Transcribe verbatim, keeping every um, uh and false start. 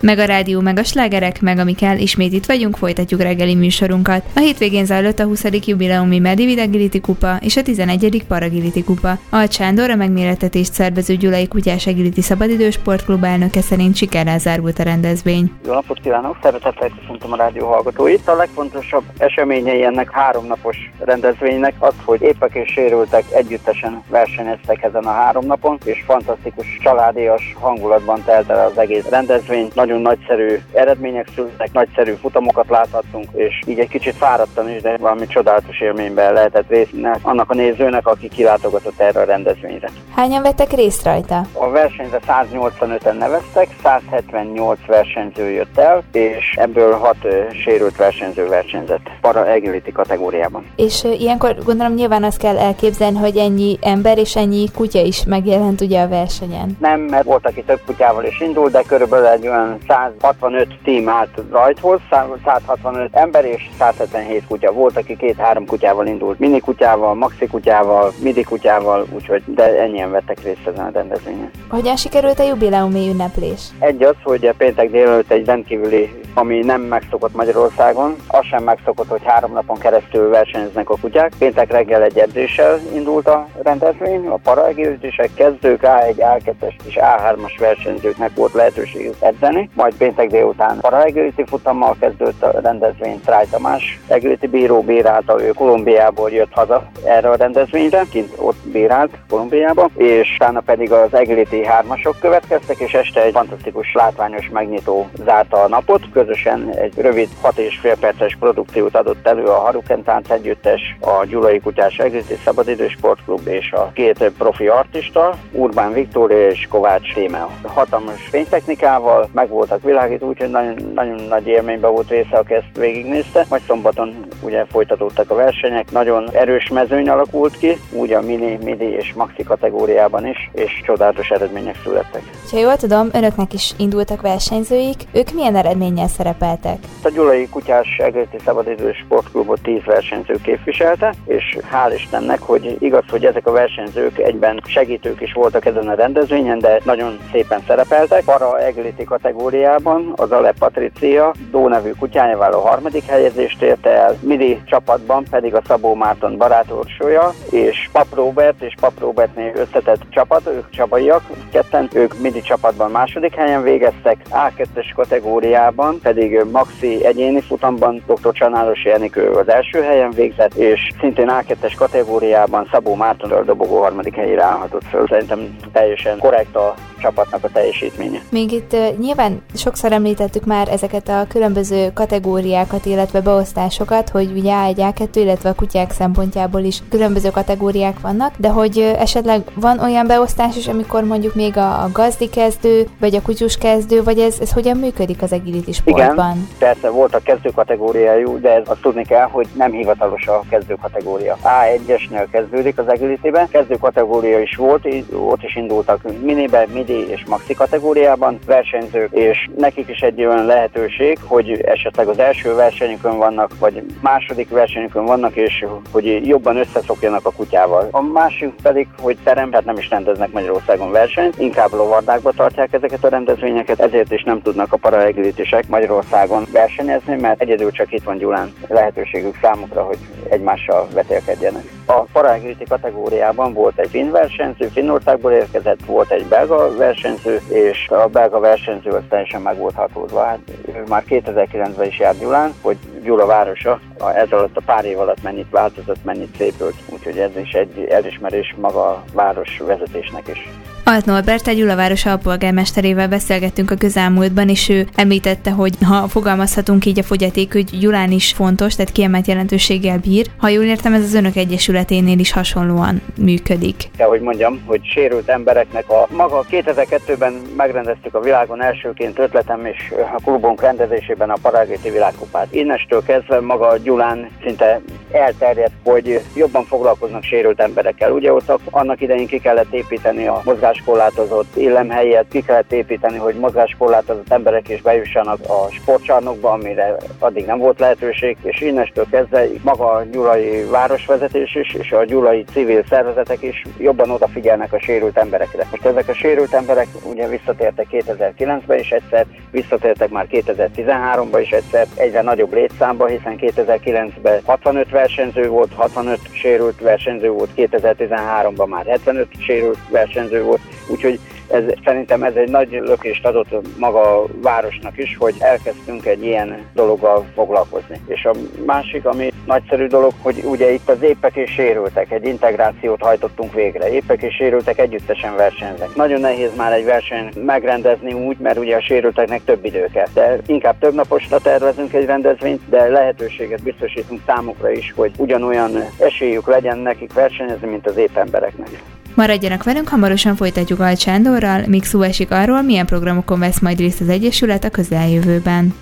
Meg a rádió, meg a slágerek, meg ami kell, ismét itt vagyunk, folytatjuk reggeli műsorunkat. A hétvégén zajlott a huszadik jubileumi Medivit Agility kupa és a tizenegyedik Paragility kupa. Alt Sándor, a megmérettetést szervező Gyulai Kutyás Agility Szabadidős Sportklub elnöke szerint sikerrel zárult a rendezvény. Jó napot kívánok! Szeretettel köszöntöm a rádió hallgatóit. A legfontosabb eseményei ennek háromnapos rendezvénynek az, hogy épek és sérültek együttesen versenyeztek ezen a három napon, és fantasztikus családias hangulatban telt el az egész rendezvény. Nagyon nagyszerű eredmények születtek, nagyszerű futamokat láthattunk, és így egy kicsit fáradtan is, de valami csodálatos élményben lehetett részt annak a nézőnek, aki kilátogatott erre a rendezvényre. Hányan vettek részt rajta? A versenyre száznyolcvanöten neveztek, százhetvennyolc versenyző jött el, és ebből hat ö, sérült versenyző versenyzett para-agility kategóriában. És ö, ilyenkor gondolom nyilván azt kell elképzelni, hogy ennyi ember és ennyi kutya is megjelent ugye a versenyen. Nem, mert volt, aki több kutyával is indult, de körülbelül egy olyan százhatvanöt tím állt rajthoz, százhatvanöt ember és százhetvenhét kutya. Volt, aki két-három kutyával indult, mini kutyával, maxi kutyával, midi kutyával, úgyhogy de ennyien vettek részt ezen a rendezvényen. Hogyan sikerült a jubileumi ünneplés? Egy az, hogy péntek délelőtt egy rendkívüli, ami nem megszokott Magyarországon, az sem megszokott, hogy három napon keresztül versenyeznek a kutyák. Péntek reggel egy edzéssel indult a rendezvény, a paraegilitések, kezdők, á egy, á kettes és á hármas versenyzőknek volt lehetőségük edzeni, majd péntek délután paraegility futammal kezdődött a rendezvény. Tráj Tamás agility bíró bírálta, ő Kolumbiából jött haza erre a rendezvényre, kint ott bírált Kolumbiába, és utána pedig az agility hármasok következtek, és este egy fantasztikus látványos megnyitó zárta a napot. Közösen egy rövid hat és fél perces produkciót adott elő a Haruken Tánc együttes, a Gyulai Kutyás Agility Szabadidős Sportklub és a két profi artista, Urbán Viktória és Kovács Tímea. Hatalmas fénytechnikával meg voltak világítva, úgyhogy nagyon, nagyon nagy élményben volt része, aki ezt végignézte. Majd szombaton ugye folytatódtak a versenyek, nagyon erős mezőny alakult ki, úgy a mini, midi és maxi kategóriában is, és csodálatos eredmények születtek. Ha jól tudom, önöknek is indultak versenyzőik, ők milyen eredménnyel szerepeltek? A Gyulai Kutyás Agility Szabadidős Sportklubot tíz versenyző képviselte, és hál' Istennek, hogy igaz, hogy ezek a versenyzők egyben segítők is voltak ezen a rendezvényen, de nagyon szépen szerepeltek. Para-agility kategóriában az Ale Patricia Dó nevű kutyájával a harmadik helyezést érte el, midi csapatban pedig a Szabó Márton barátorsolya, és Pap Róbert és Pap Robertnél összetett csapat, ők csabaiak, ketten, ők midi csapatban második helyen végeztek, á kettes kategóriában pedig maxi egyéni futamban dr. Csanálosi Enikő az első helyen végzett, és szintén á kettes kategóriában Szabó Márton a dobogó harmadik helyére állhatott föl. Szerintem teljesen korrekt a csapatnak a teljesítménye. Még itt uh, nyilván sokszor említettük már ezeket a különböző kategóriákat, illetve beosztásokat, hogy ugye á egy, á kettő, illetve a kutyák szempontjából is különböző kategóriák vannak, de hogy uh, esetleg van olyan beosztás is, amikor mondjuk még a, a gazdi kezdő, vagy a kutyus kezdő, vagy ez, ez hogyan működik az agility sportban? Igen, persze volt a kezdő kategóriájú, de ez azt tudni kell, hogy nem hivatalos a kezdő kategória. á egyesnél kezdődik az agilityben, kezdő kategória is volt, ott is indultak minibe, midi és maxi kategóriában versenyzők, és nekik is egy olyan lehetőség, hogy esetleg az első versenyükön vannak, vagy második versenyükön vannak, és hogy jobban összeszokjanak a kutyával. A másik pedig, hogy terem, tehát nem is rendeznek Magyarországon versenyt, inkább lovardákba tartják ezeket a rendezvényeket, ezért is nem tudnak a paraegilitések Magyarországon versenyezni, mert egyedül csak itt van Gyulán lehetőségük számukra, hogy egymással vetélkedjenek. A paraegility kategóriában volt egy finn versenyző, Finnországból érkezett, volt egy belga versenyző, és a belga versenyző az teljesen meg volt hatódva. Hát, ő már kétezer-kilencben is járt Gyulán, hogy Gyula városa ez alatt a pár év alatt mennyit változott, mennyit szépült, úgyhogy ez is egy elismerés maga a város vezetésnek is. Alt Norbert, a Gyula város alpolgármesterével beszélgettünk a közelmúltban, és ő említette, hogy ha fogalmazhatunk így, a fogyatékügy Gyulán is fontos, tehát kiemelt jelentőséggel bír. Ha jól értem, ez az önök egyesületénél is hasonlóan működik. Kell, hogy mondjam, hogy sérült embereknek a maga kétezer-kettőben megrendeztük a világon elsőként ötletem és a klubunk rendezésében a Paraegility világkupát. Innestől kezdve maga Gyulán szinte elterjedt, hogy jobban foglalkoznak sérült emberekkel. Ugye ott annak idején ki kellett építeni a mozgás mozgáskorlátozott illemhelyet ki kellett építeni, hogy mozgáskorlátozott emberek is bejussanak a sportcsarnokba, amire addig nem volt lehetőség, és innestől kezdve maga a gyulai városvezetés is, és a gyulai civil szervezetek is jobban odafigyelnek a sérült emberekre. Most ezek a sérült emberek ugye visszatértek kétezer-kilencben is egyszer, visszatértek már kétezer-tizenháromban is egyszer, egyre nagyobb létszámba, hiszen kétezer-kilencben hatvanöt versenyző volt, hatvanöt sérült versenyző volt, kétezer-tizenháromban már hetvenöt sérült versenyző volt, úgyhogy ez, szerintem ez egy nagy lökést adott maga a városnak is, hogy elkezdtünk egy ilyen dologgal foglalkozni. És a másik, ami nagyszerű dolog, hogy ugye itt az épek és sérültek, egy integrációt hajtottunk végre. Épek és sérültek együttesen versenyznek. Nagyon nehéz már egy versenyt megrendezni úgy, mert ugye a sérülteknek több idő kell. De inkább több naposra tervezünk egy rendezvényt, de lehetőséget biztosítunk számukra is, hogy ugyanolyan esélyük legyen nekik versenyezni, mint az ép embereknek. Maradjanak velünk, hamarosan folytatjuk Alt Sándorral, míg szó esik arról, milyen programokon vesz majd részt az Egyesület a közeljövőben.